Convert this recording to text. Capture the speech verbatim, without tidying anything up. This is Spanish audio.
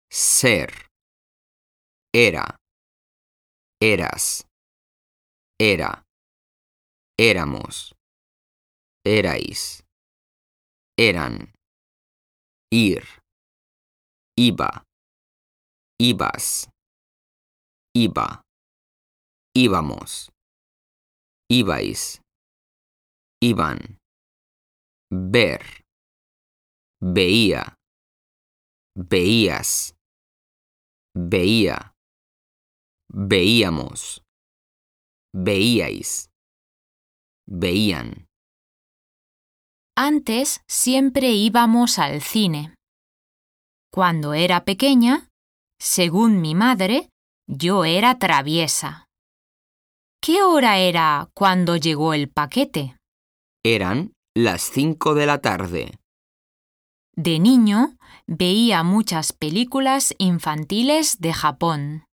ser, era, eras, era, éramos, erais, eran, ir, iba, ibas, iba, íbamos, ibais, iban, ver, veía, veías, veía, veíamos, veíais, veían. Antes siempre íbamos al cine. Cuando era pequeña, según mi madre, yo era traviesa. ¿Qué hora era cuando llegó el paquete? Eran las cinco de la tarde. De niño, veía muchas películas infantiles de Japón.